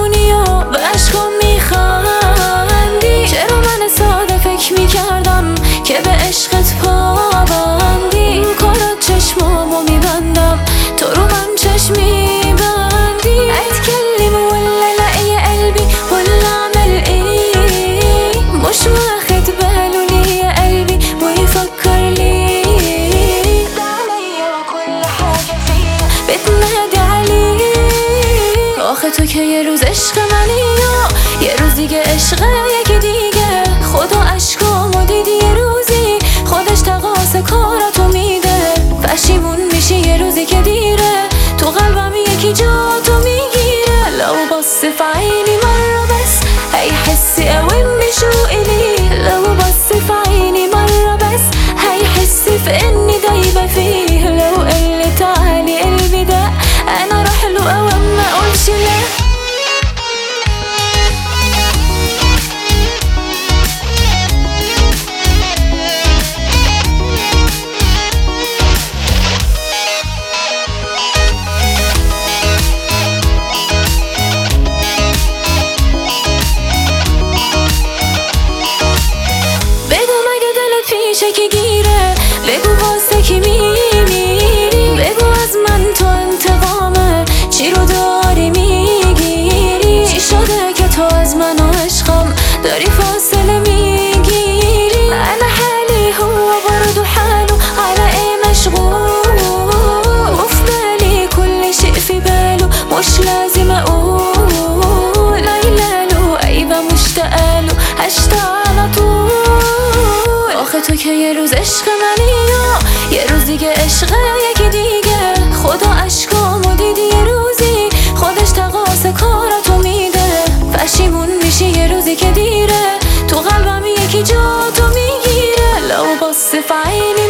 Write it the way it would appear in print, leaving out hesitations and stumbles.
میمونی و به عشقم میخندی. چرا من ساده فکر میکردم که به عشقت پابندی. کارات چشمامو میبندم تو رو من چشم میبندی. اتكلم ولا لا يا قلبي ولا اعمل ايه؟ مش واخد باله ليه يا قلبي ويفكر ليه؟ ده عليا وكل حاجة فيا بتنادي عليه. آخه تو که یه روز عشق منی و یه روز دیگه عشق یکی دیگه. خدا عشقامو دیدی یه روزی خودش تقاص کاراتو میده. پشیمون میشی یه روزی که دیره تو قلبم یکی جا تو میگیره. لو بص في عيني مرة بس هيحس قوي بشوقي ليه. لو بص في عيني مرة بس هيحس في اني دايبة فيه. لو قال تعالي قلبي ده انا راح له اوام ما اقولش لا. که گیره بگو واسه کی میمیری. بگو از من تو انتقامه چی رو داری میگیری. چی شده که تو از من و عشقم داری فاصله میگیری. انا حالي هو برضو حاله على ايه مشغول. وفي بالي كل شيء في باله مش لازم اقول. ليلاله عيبه مشتاقاله هشتاق على طول. آخه تو که یه روز عشق منی و یه روز دیگه عشق یکی دیگه. خدا عشقامو دیدی یه روزی خودش تقاص کاراتو میده. پشیمون میشی یه روزی که دیره تو قلبم یکی جا تو میگیره. لو بص في عيني